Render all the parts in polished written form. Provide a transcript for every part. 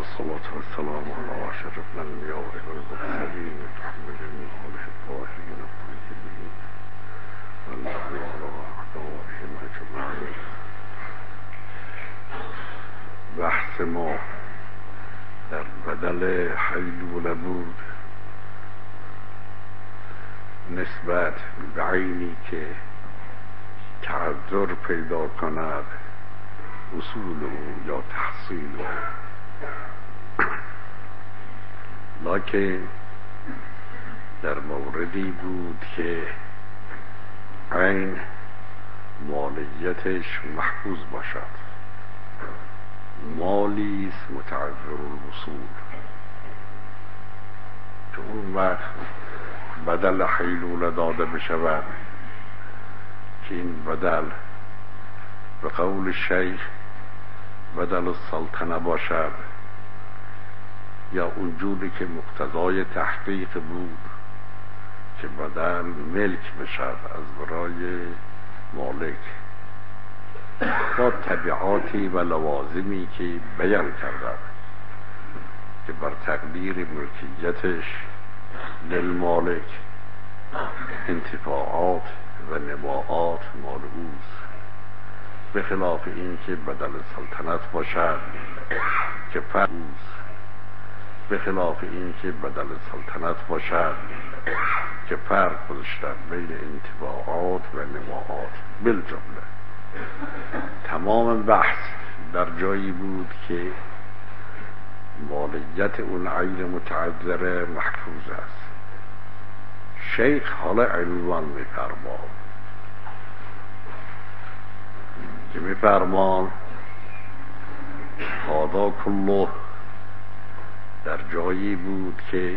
الصلاة والسلام على أشرف الأنبياء والمرسلين محمد آله الطاهرين الطيبين والنبي على أعدائهم أجمعين. بحث ما در بدل حیلوله بود نسبت به عینی که تعذر پیدا کند وصول او یا تحصیل او، لکن در موردی بود که عین مالیتش محفوظ باشد، مالی است متعذر الوصول، که اون وقت بدل حیلوله داده بشود که این بدل به قول شیخ بدل السلطنه باشد، یا اونجوری که مقتضای تحقیق بود که بدل ملک بشد از برای مالک، با تبعاتی و لوازمی که بیان کردن که بر تقدیر ملکیتش للمالک انتفاعات و نماعات مال اوست، به خلاف این که بدل سلطنت باشد که فرق اوست، به خلاف این که بدل سلطنت باشد که فرق گذاشتن بین انتفاعات و نماعات. بالجمله تمام بحث در جایی بود که مالیت اون عین متعذره محفوظ است. شیخ حالا عنوان می‌فرماد که می‌فرمان هذا کله در جایی بود که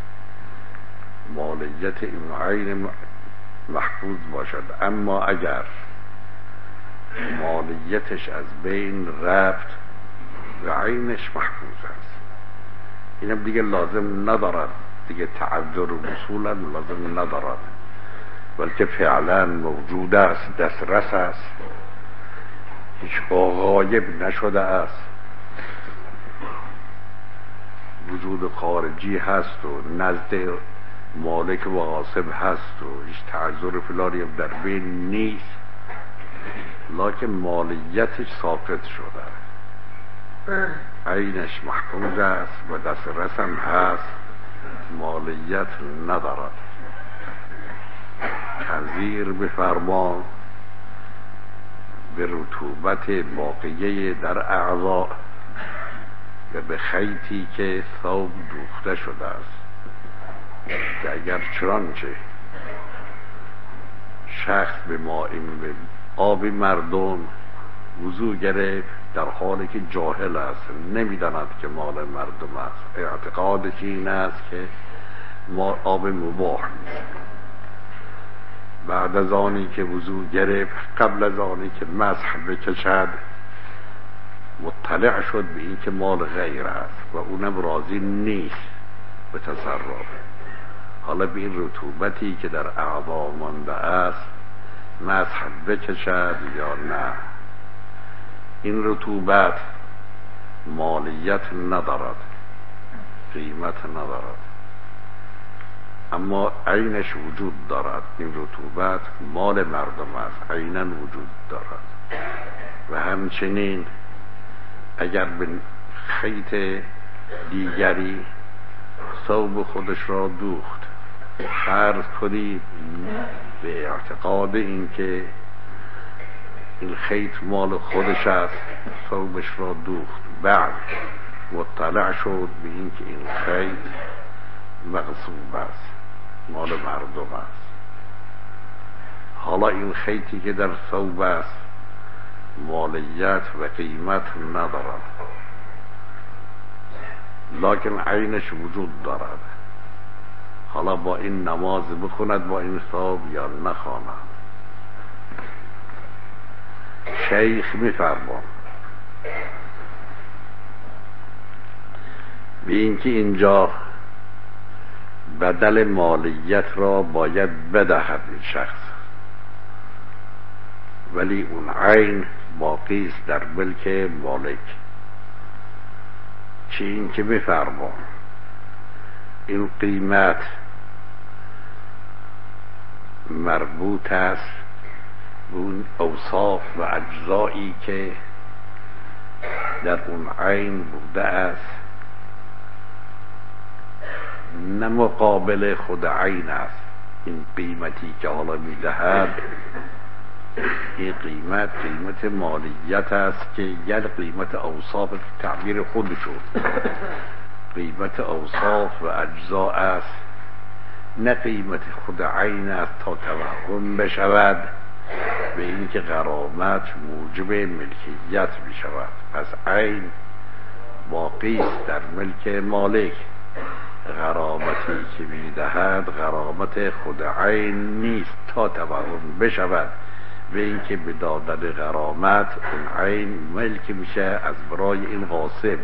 مالیت این عین محفوظ باشد، اما اگر مالیتش از بین رفت و عینش محفوظ است، اینم دیگه لازم ندارد، دیگه تعذر و وصولا لازم ندارد، بلکه فعلا موجود است، دسترس است، هیچ غایب نشده است، وجود خارجی هست و نزد مالک و غاصب هست و هیچ تعذر فلانی در بین نیست، لکن مالیتش ثابت شده، عینش محفوظ است و دسترس هم هست، مالیت ندارد. تنظیر بفرمان به رطوبت باقیه در اعضا و به خیطی که ثوب دوخته شده است، که اگر چنانچه شخص به آب مردم وضو گرفت در حالی که جاهل است، نمیداند که مال مردم است، اعتقادش این است که ما آب مباح نیست، بعد از آنی که وضو گرفت قبل از آنی که مسح بکشد مطلع شد به این که مال غیر است و اونم راضی نیست به تصرف، حالا به این رطوبتی که در اعضا مانده است مسح بکشد یا نه، این رطوبت مالیت ندارد، قیمت ندارد، اما عینش وجود دارد، این رطوبت مال مردم است، عیناً وجود دارد. و همچنین اگر به خیط دیگری ثوب خودش را دوخت، فرض کنید به اعتقاد این که این خیط مال خودش است، ثوبش را دوخت، بعد مطلع شد به این که این خیط مغصوب است، مال مردم است، حالا این خیطی که در ثوب است مالیت و قیمت ندارد، لکن عینش وجود دارد، حالا با این نماز بخوند با این ثوب یا نخواند. شیخ می‌فرماید به اینکه اینجا بدل مالیت را باید بدهد این شخص، ولی اون عین باقی است در ملک مالک، چه این که بفرما این قیمت مربوط است به اون اوصاف و اجزایی که در اون عین بوده است، نه مقابل خود عین است. این قیمتی که حالا میدهد، این قیمت مالیت است که یعنی قیمت اوصاف تعبیر خودشون، قیمت اوصاف و اجزا است، نه قیمت خود عین است تا توهم بشود به این که غرامت موجب ملکیت می شود. پس عین باقی است در ملک مالک، غرامتی که می دهد غرامت خود عین نیست تا توهم بشود به این که به دادن غرامت اون عین ملک میشه از برای این غاصب،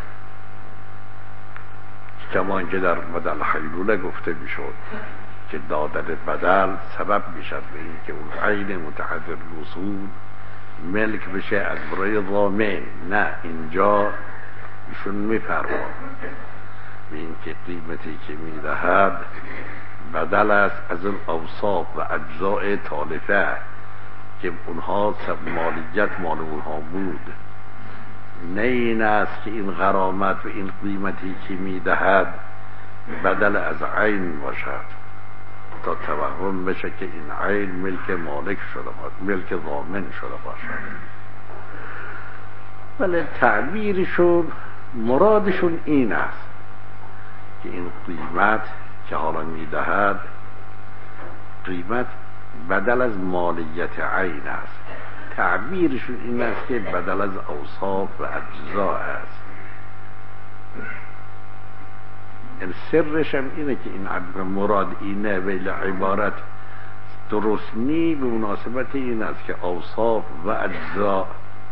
کما اینکه در بدل حیلوله گفته میشد که دادن بدل سبب میشد به این که اون عین متحضر الوصول ملک بشه از برای ضامن. نه، اینجا ایشون میفرماد به این که قیمتی که میدهد بدل است از اون اوصاف و اجزاء تالفه که اونها مالیت مال اونها بود، نه این است که این غرامت و این قیمتی که میدهد بدل از عین باشد تا توهم بشه که این عین ملک مالک شده باشد، ملک ضامن شده باشد. ولی تعبیرشون مرادشون این است که این قیمت که حالا میدهد قیمت بدل از مالیت عین است. تعبیرشون این است که بدل از اوصاف و اجزا است. این سرش هم اینه که این مراد اینه، ولی عبارت درست نی به مناسبت این است که اوصاف و اجزا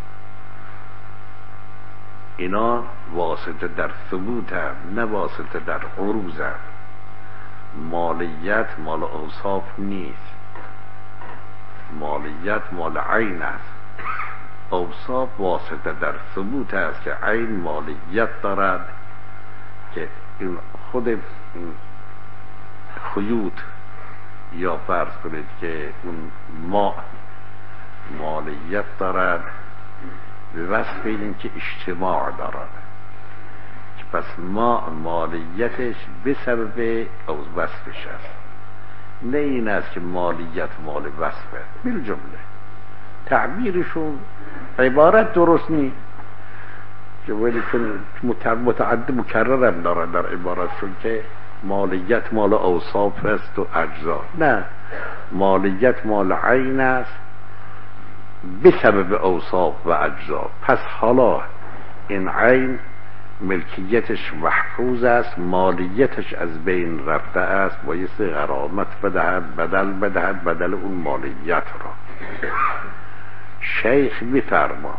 اینا واسطه در ثبوت هم، نه واسطه در عروض هم. مالیت مال اوصاف نیست، مالیت مال عین است. اوصاف واسطه در ثبوت است که عین مالیت دارد، که این خود این خیوط یا فرض کنید که اون ما مالیت دارد به وصف این که اجتماع دارد، که پس ما مالیتش به سبب او وصفش است، نه این است که مالیت مال وصفه. بالجمله تعبیرشون عبارت درست نی، که ولی متعدد مکرر هم دارن در عبارتشون که مالیت مال اوصاف است و اجزا. نه، مالیت مال عین است به سبب اوصاف و اجزا. پس حالا این عین ملکیتش محفوظ است، مالیتش از بین رفته است، بایستی غرامت بدهد، بدل اون مالیت را. شیخ میفرمان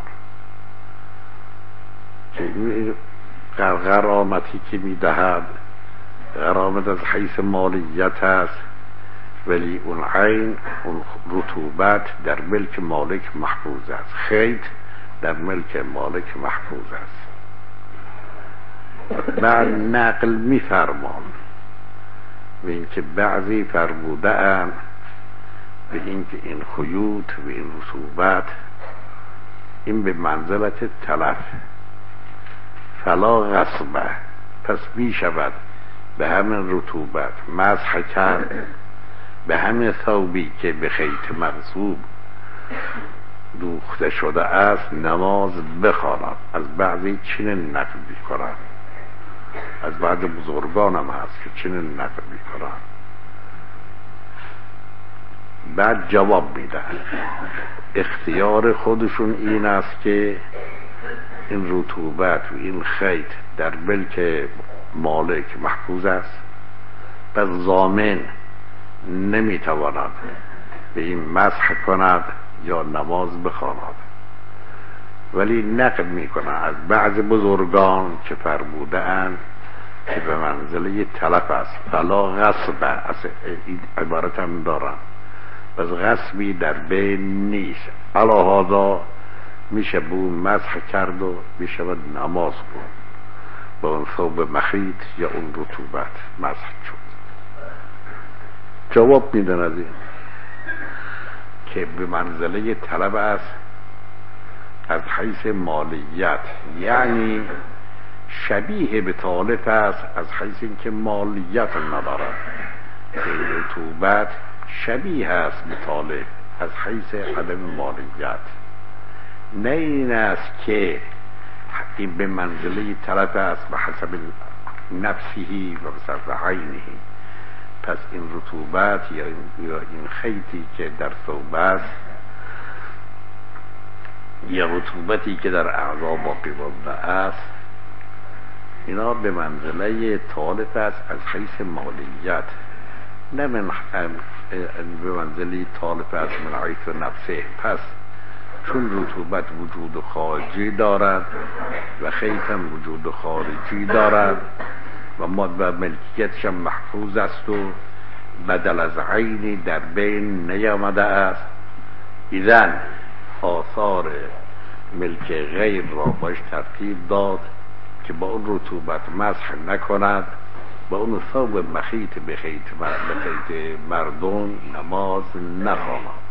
که غرامتی که میدهد غرامت از حیث مالیت است، ولی اون عین، اون رطوبت در ملک مالک محفوظ است، خیط در ملک مالک محفوظ است. بعد نقل میفرمان به این که بعضی فرموده اند به این که این خیوط و این رطوبت این به منزلت تلف، فلا غصبه، پس می شود به همین رطوبت مسح کرد، به همین ثوبی که به خیط مغصوب دوخته شده است نماز بخواند. از بعضی چنین نقل می کنند، از بعض بزرگان هم هست که چنین نقل می کنند. بعد جواب میدن اختیار خودشون این است که این رطوبت و این خیط در ملک مالک محفوظ است، پس ضامن نمیتواند به این مسح کند یا نماز بخواند. ولی نقل میکنه از بعض بزرگان که فرموده اند که به منزله تلف است، فلا غصب است، این عبارت هم دارن، پس غصبی در بین نیست، علاهادا میشه به اون مسح کرد و میشه نماز کن. ثوب مخیط یا اون رطوبت مسح شد. جواب میدن از این که به منزله طلب است از حیث مالیت، یعنی شبیه به طالب است از حیث اینکه مالیت ندارد. این رطوبت شبیه است به طالب از حیث عدم مالیت، نه این است که این به منزله طلب است به حسب نفسهی و به حسب عینه. پس این رطوبت یا این خیطی که در ثوب است یا رطوبتی که در اعضا باقی مانده است، اینا به منزله طالب است از حیث مالیت، نه به منزله طالب است من حیث نفسه. پس چون رطوبت وجود خارجی دارد و خیط هم وجود خارجی دارد و ملکیتش هم محفوظ است و بدل از عینی در بین نیامده است، اذن آثار ملک غیر را باش ترتیب داد که با اون رطوبت مسح نکند، با اون ثوب مخیط به خیط مردم نماز نخواند.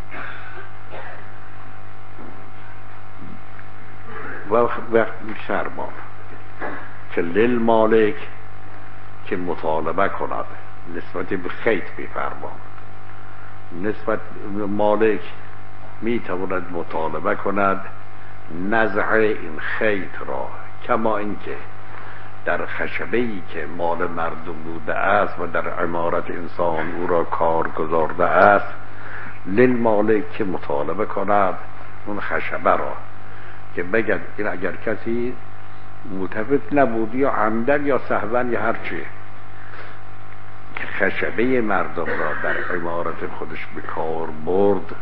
وقت فرمان که للمالک که مطالبه کند نسبت به خیط بفرمان. نسبت به مالک می تواند مطالبه کند نزع این خیط را، کما اینکه در خشبه‌ای که مال مردم بوده است و در عمارت انسان او را کار گذارده است، للمالک که مطالبه کند اون خشبه را که بگد این اگر کسی متفق نبود یا عمدن یا سهوا یا هرچی که خشبه مردم را در عمارت خودش به کار برد،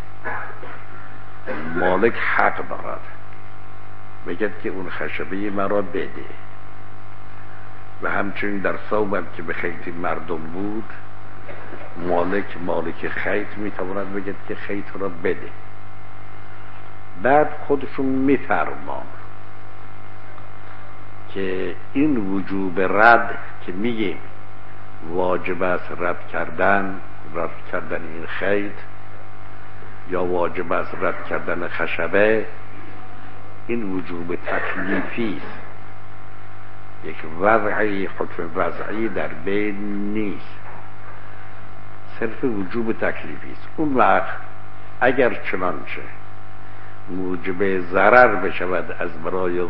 مالک حق دارد بگد که اون خشبه مرا بده. و همچنین در ثوبم که به خیط مردم بود، مالک خیط میتواند بگد که خیط را بده. بعد خودشون میفرمان که این وجوب رد که میگیم واجب است رد کردن این خیط یا واجب است رد کردن خشبه، این وجوب تکلیفی است، یک وضعی حکم وضعی در بین نیست، صرف وجوب تکلیفی است. اون وقت اگر چنانچه موجب ضرر بشود از برای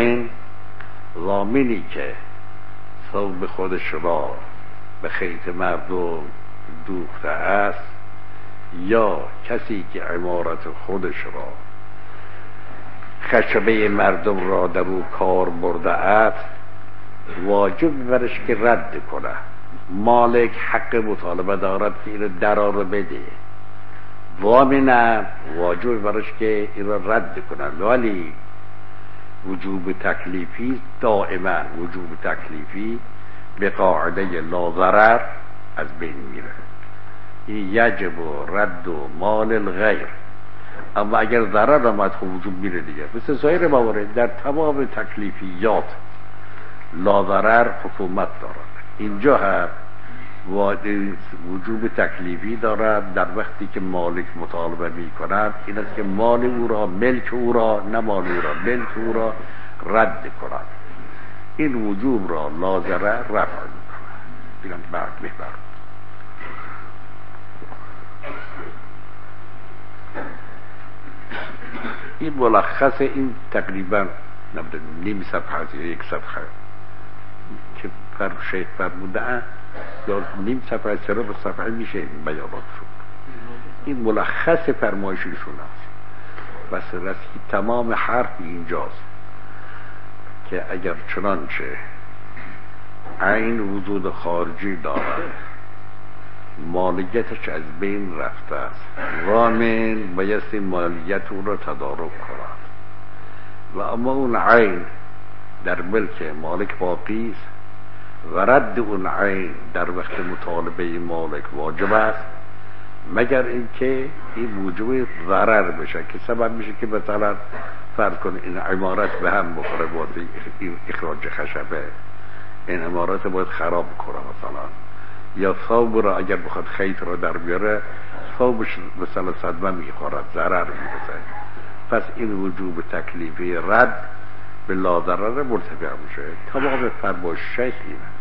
ضامنی که ثوب خودش را به خیط مردم دوخته است یا کسی که عمارت خودش را خشبه مردم را در او کار برده است، واجب برش که رد کنه. مالک حق مطالبه دارد که این درا رو بده، ضامن واجب برش که این را رد کنه. ولی وجوب تکلیفی دائما وجوب تکلیفی به قاعده لا ضرر از بین میره. این یجب رد مال الغیر، اما اگر ضرر آمد خب وجوب میره دیگه. مثل سایر موارد در تمام تکلیفیات لا ضرر حکومت دارد. اینجا هم وجوب تکلیفی دارد در وقتی که مالک مطالبه می کند، این است که مال او را، ملک او را، نه مال او را، ملک او را رد کند. این وجوب را لا ضرر رفع می کند. دیگه بعد بهتر این ملخص این تقریبا نیم صفحه یا یک صفحه که شیخ فرمودن یا نیم صفحه سر به صفحه میشه این بیانات شد. این ملخص فرمایششون است. بس رسی تمام حرف اینجاست که اگر چنانچه عین وجود خارجی دارد، مالیتش از بین رفته است، ضامن بایستی مالیت او را تدارک کند و اما اون عین در ملک مالک باقی است و رد اون عین در وقت مطالبه مالک واجب است، مگر اینکه این موجب ضرر بشه که سبب میشه که مثلا فرض کن این عمارت به هم بخوره واسه این اخراج خشبه، این عمارت باید خراب کنه مثلا، یا ثوب را اگر بخواد خیط را در بیاره ثوبش مثلا صدمه میخورد، ضرر میرسه. پس این وجوب تکلیفی رد به لادرر مرتفع میشه. تمام فرمایش شیخ اینه.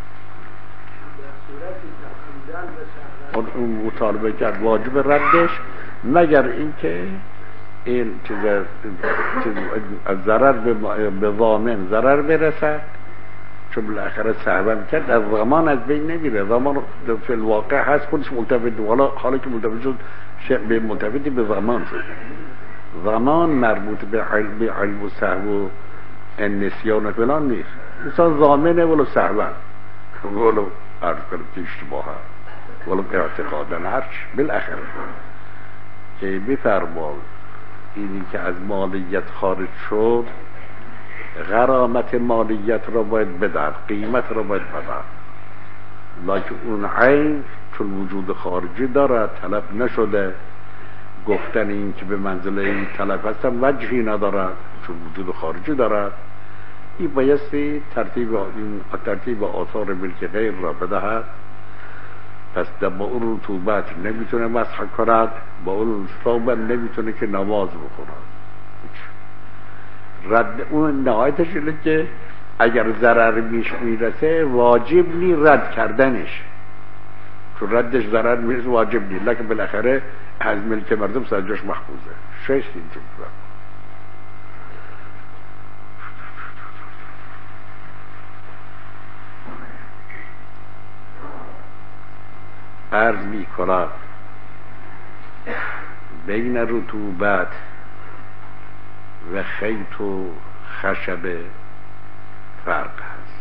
اون مطالبه کرد واجب ردش مگر اینکه این چیز از ضرر به ضامن ضرر برسد، چون بالاخره صحبه کرد از ضمان از بین نمیره. ضمان فی الواقع هست، خودش ملتفت، حالا که ملتفت شد به ملتفتی به ضمان شد. ضمان مربوط به علم و سهو و نسیان و فلان نیست. انسان ضامنه ولو سهوا ولو عرض کنم اشتباه ولو اعتقادا هرچی. بالاخره که بفرمال اینی که از مالیت خارج شد غرامت مالیت را باید بدن، قیمت را باید بدن، لکن اون عین چون وجود خارجی داره طلب نشده، گفتن این که به منزله این طلب هستن وجهی ندارد چون وجود خارجی دارد. این بایستی ترتیب آثار ملک غیر را بدهد. پس با اون رطوبت نمیتونه مسح کند، با اون ثوب نمیتونه که نماز بخوند. رد اون نهایتش اینه که اگر ضرر میرسه واجب نی رد کردنش، چون ردش ضرر میرسه واجب نی، لکن بالاخره از ملک مردم سرجاش محفوظه. شش اینجور عرض می کند بین رطوبت و خیط و خشب فرق هست.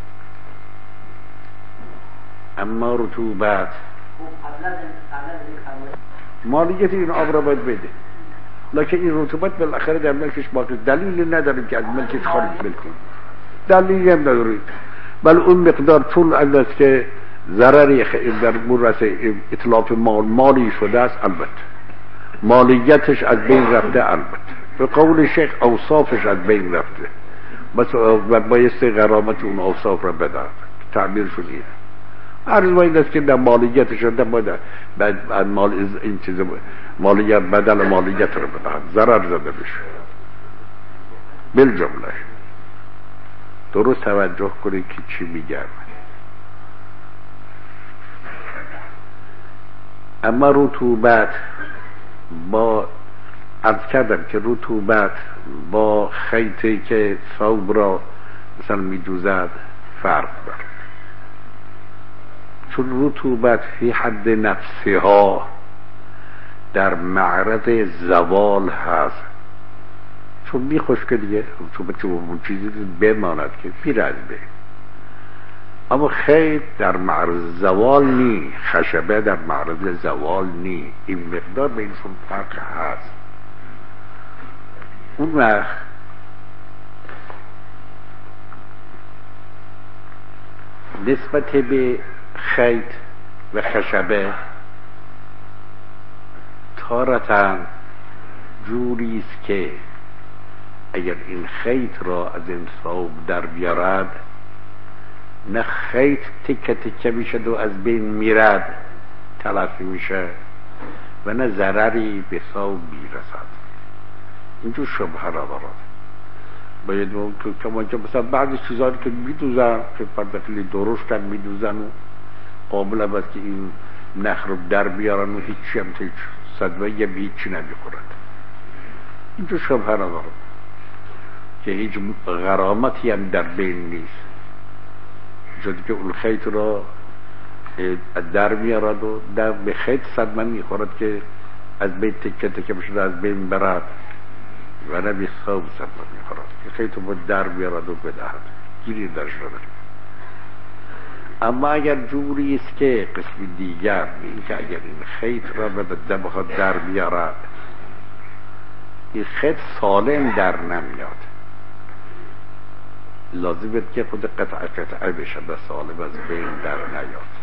اما رطوبت مالیت این آب را باید بده، لکن این رطوبت بالاخره در ملکش باقی، دلیل نداریم که از ملکش خارج بکنیم، دلیلی هم نداریم. بل اون مقدار طول انداز که ضرری در مورد اطلاف مالی شده است، البته مالیتش از بین رفته، البته به قول شیخ اوصافش از بین رفته، بس و بایستی غرامت اون اوصاف را بدن. تعبیر شد اینه. عرض باید است که در مالیتش شده باید این چیز مالیت بدل مالیت را بدن، ضرر زده بشه. بالجمله درست توجه کنید که چی میگم. اما رطوبت با عرض کردم که رطوبت با خیطی که ثوب را مثلا میدوزد فرق دارد، چون رطوبت فی حد نفسها در معرض زوال هست، چون میخوش که دیگه رطوبت چون اون چیزی بماند که میرز به. اما خیط در معرض زوال نی، خشبه در معرض زوال نی. این مقدار بینشون فرق هست. اون وقت نسبت به خیط و خشبه تارتاً جوری است که اگر این خیط را از این ثوب در بیارد، نه خیط تکه تکه میشد و از بین میرد تلافی میشه، و نه ضرری به ثوب میرسد. اینجور شبهه را دارد. باید که مثلا بعضی چیزایی که میدوزن که پردخلی درشتن میدوزن و قابل است که این نخ رو در بیارن و هیچی هم هیچ صدمه یه به هیچی نمیخورد. اینجور شبهه را دارد که هیچ غرامتی هم در بین نیست، جدی که اون خیط را در میارد و در به خیط صدمه میخورد که از بین تکه تکه بشد از بین برد، و نه به ثوب صدمه میخورد که خیط رو در بیارد و بدهد، گیری درش نداریم. اما اگر جوری است که قسم دیگر این که اگر این خیط را به بخواد در بیارد، این خیط سالم در نمیاد، لازمه که خود قطعه بشه و سالم از بین در نیاد.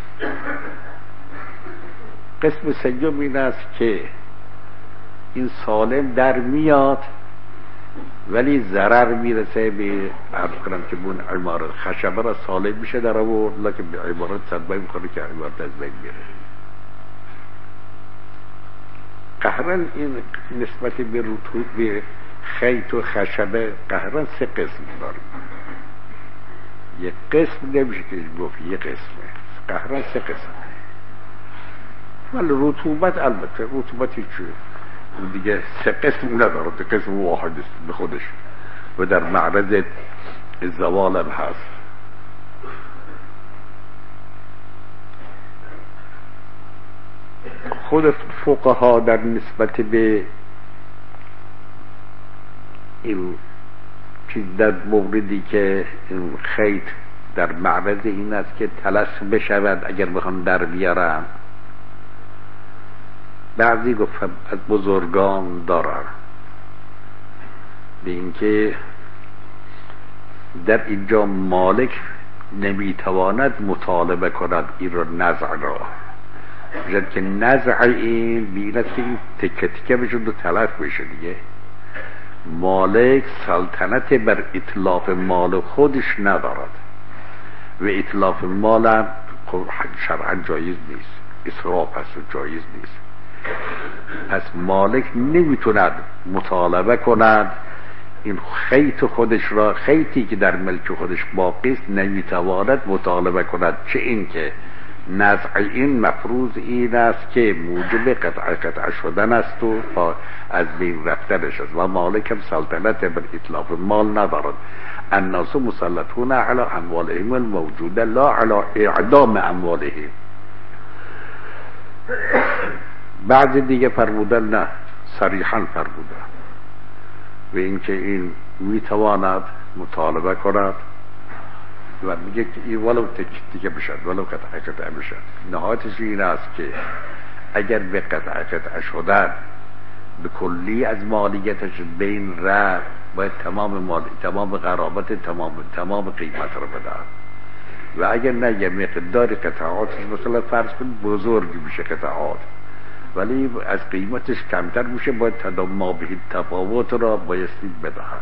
قسم سیوم این است که این سالم در میاد ولی ضرر میرسه به عرض کنم که اون عمارت خشبه را سالم میشه در آورد، لکن به عمارت صدمه میخوره که عمارت از بین میره. قهرن این نسبت به رطوبت به خیط و خشبه قهرن 3 قسم داره. یک قسم نمیشه که گفت یک قسمه، قهرن 3 قسم. ولی رطوبت البته رطوبتی چیه دیگه 3 قسم نداره، 3 قسم واحد است به خودش و در معرض زوال هم هست. خود فقها در نسبت به این چیز در موردی که این خیط در معرض این است که تلف بشود اگر بخوان در بیارن، بعضی گفتن از بزرگان دارن به اینکه در اینجا مالک نمیتواند مطالبه کند این را نزع را، بجد که نزع این بیند که این تکه تکه بشد و تلف بشه دیگه. مالک سلطنت بر اطلاف مال خودش ندارد و اطلاف مال هم شرعا جایز نیست، اسراف هست و جایز نیست. پس مالک نمیتوند مطالبه کند این خیط خودش را، خیطی که در ملک خودش باقی است نمیتواند مطالبه کند، چه این که نزع این مفروض این است که موجب قطع شدن است و از بین رفتنش است و مالک هم سلطنت بر اطلاف مال ندارد. الناس مسلطون علی اموالهم الموجوده لا علی اعدام اموالهم. بعضی دیگه فرمودن نه، صریحا فرمودن و اینکه این میتواند مطالبه کند و میگه که این ولو تکه بشد ولو قطعه بشد. نهایتش این است که اگر به قطعه شدن به کلی از مالیتش بین رفت باید تمام غرامت تمام قیمت رو بدن و اگر نه یه مقدار قطعاتش مثلا فرض کن بزرگ میشه قطعات ولی از قیمتش کمتر میشه، باید ما به تفاوت را بایستی بدهد.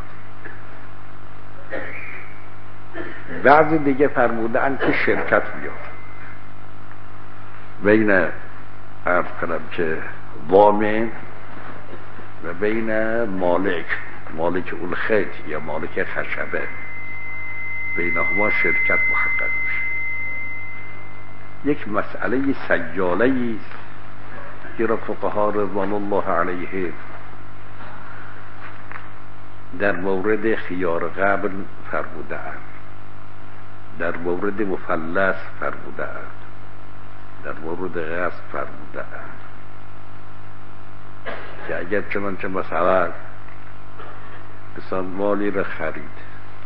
بعضی دیگه فرمودن که شرکت بیاد بین عرض کنم که وامن و بین مالک اون خیط یا مالک خشبه، بینهما شرکت محقق میشه. یک مسئله سیاله‌ای است که را فقها رضوان الله علیهم در مورد خیار قبل فرموده‌اند، در مورد مفلس فرموده‌اند، در مورد غصب فرموده‌اند که اگر چنانچه مثلا مالی را خرید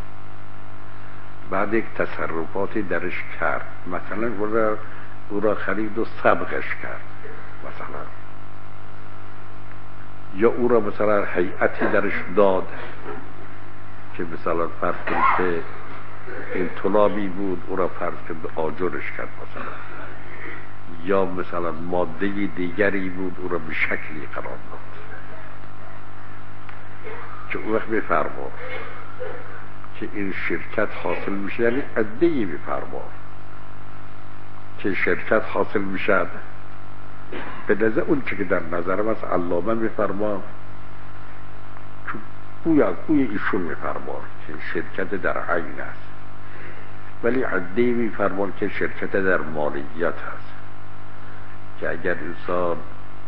بعد یک تصرفاتی درش کرد، مثلا او را خرید و سبقش کرد مثلا، یا او را مثلا هیئتی درش داد که مثلا فرض کنید که این طلابی بود او را فرض کنید به آجرش کرد مثلا، یا مثلا ماده دیگری بود او را به شکلی قرار داد که اون وقت بفرما که این شرکت حاصل میشه، یعنی عده‌ای بفرما که شرکت حاصل میشد به نظر اون چه که در نظرم از علامه میفرما گوی ایشون میفرما که شرکت در عین است، ولی عده‌ای میفرما که شرکت در مالیت هست که اگر انسان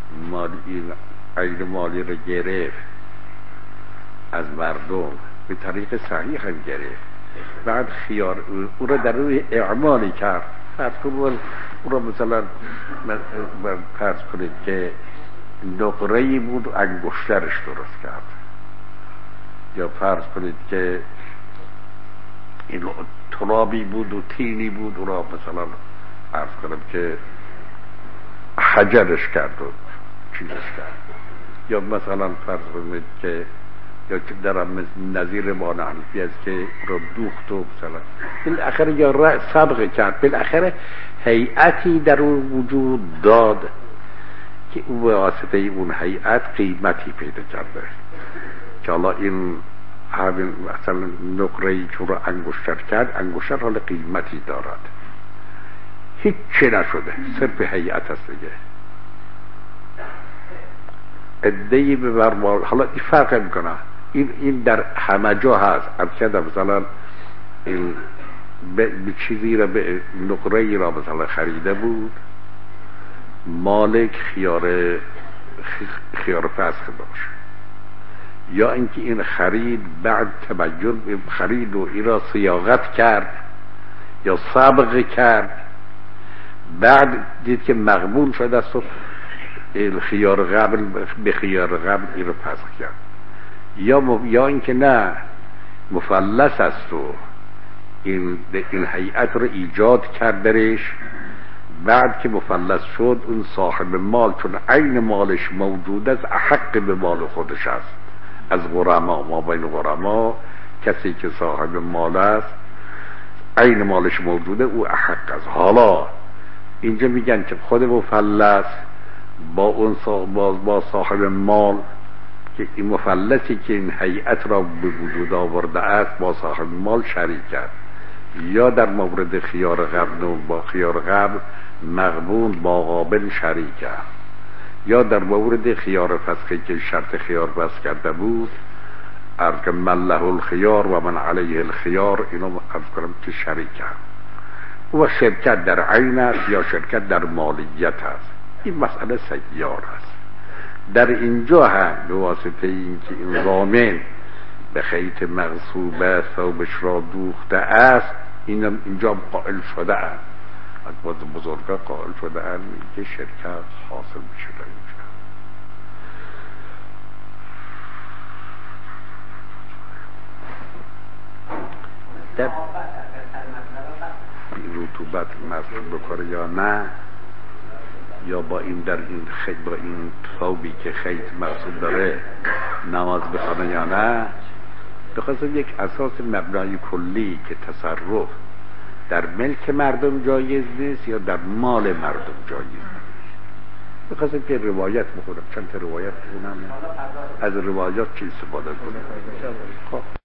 عین مالی رو گرفت از مردم به طریق صحیح هم گرفت، بعد خیار او را در روی اعمالی کرد، فرض کنید او را مثلا فرض کنید که نقره‌ای بود و انگشترش درست کرد، یا فرض کنید که این ترابی بود و تینی بود او را مثلا عرض کنم که حجرش کرد و چیزش کرد، یا مثلا فرض کنید که یا که در نظیر ما حنفی است که رو دوخت و مثلا بالاخره یا سبق کرد، بالاخره هیئتی در اون وجود داد که اون واسطه اون هیئت قیمتی پیدا کرده که حالا این همین مثلا نقره‌ای که رو انگشتر کرد، انگشتر حالا قیمتی دارد، هیچ چی نشده، صرف هیئت است دیگه. ادهی به برمال، حالا این فرق میکنه، این در همه جا هست. البته مثلا این به چیزی را، به نقره‌ای را مثلا خریده بود، مالک خیار فسخ داشت، یا اینکه این خرید بعد تبین خرید و این را صیاغت کرد یا سابقه کرد، بعد دید که مقبول شده است و خیار قبل به خیار قبل این را فسخ کرد، یا اینکه نه مفلس است و این هیئت رو ایجاد کرد درش، بعد که مفلس شد اون صاحب مال چون عین مالش موجود است احق به مال خودش است از غرما. ما بین غرما کسی که صاحب مال است عین مالش موجوده او احق است. حالا اینجا میگن که خود مفلس با اون با صاحب مال که این مفلسی که این هیئت را به وجود آورده است با صاحب مال شریک کرد، یا در مورد خیار قبل و با خیار قبل مغبون با قابل شریک کرد، یا در مورد خیار فسخی که شرط خیار بس کرده بود ارک من له الخیار و من علیه الخیار، اینو عرض کنم که شریک کرد. و شرکت در عین است یا شرکت در مالیت است، این مسئله سیار است. در اینجا هم به واسطه اینکه این ضامن به خیط مغصوبه ثوبش را دوخته است، اینجا قائل شده است، از بزرگا قائل شده است که شرکت حاصل میشه در اینجا. در رطوبت مصرف بکنه یا نه، یا با این در این خیط با این ثوبی که خیط مقصود داره نماز بخونه یا نه، بخواستم یک اساس مبنای کلی که تصرف در ملک مردم جایز نیست یا در مال مردم جایز نیست. بخواستم که روایت بخونم، چند تا روایت بخونم، از روایات چی استفاده کنم. خب